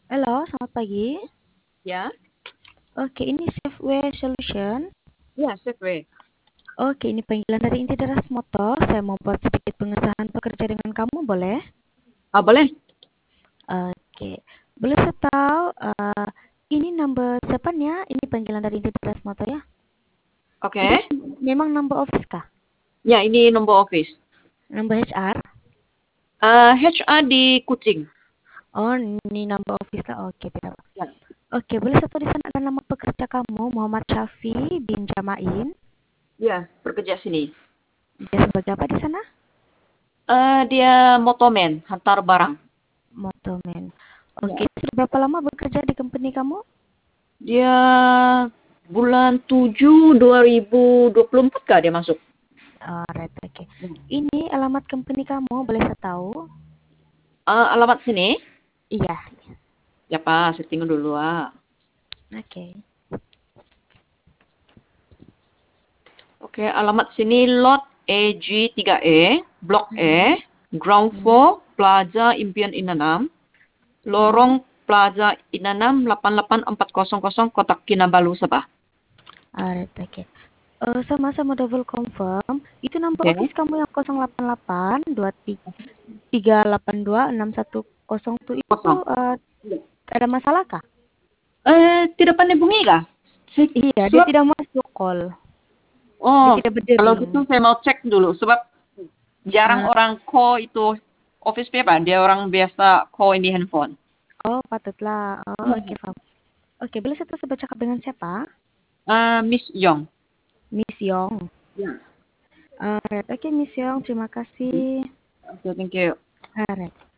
Halo, selamat pagi. Ya, Oke, ini Safeway Solution. ya, Safeway. Oke, ini panggilan dari Inti Deras Motor. Saya mau buat sedikit pengesahan pekerja dengan kamu, boleh? Ah, boleh? Oke, boleh saya tahu ini number siapanya? Ini panggilan dari Inti Deras Motor ya? Ini Oke. memang number office kah? Ya, ini nomor office. Number HR? HR di Kucing. Oh, ini number office lah. Oke, tidak. Ya, Oke, boleh satu di sana ada nama pekerja kamu, Muhammad Syafi bin Jamain. ya, bekerja sini. Dia sebagai apa di sana? Dia motomen, hantar barang. Motoman. Oke, Ya. sudah berapa lama bekerja di company kamu? Dia bulan 7 2024 kah dia masuk? Alright, oke. Hmm. Ini alamat company kamu, boleh saya tahu? Alamat sini? Iya. Ya, Pak, saya tinggal dulu. Oke. Oke, alamat sini lot EG3E, Blok Mhm, E, Ground mhm, Floor, Plaza Impian Inanam, mhm. Lorong Plaza Inanam 88400 Kotak Kinabalu, Sabah. Alright, oke. Sama-sama double confirm. Itu number Oke. office kamu yang 088 2382 6101 itu Kosong. ada masalah kah? Tidak pandai bunyi kah? Iya, dia Sebab, tidak masuk call. Dia oh, tidak kalau berdering. gitu saya mau cek dulu. Sebab jarang Ah, orang call itu office paper. Dia orang biasa call ini handphone. oh, patutlah. Oh, oke, paham. Oke, boleh saya bercakap dengan siapa? Miss Young. Miss Yong. Ya. Alright, oke Miss Yong, terima kasih. Oke, thank you. Alright.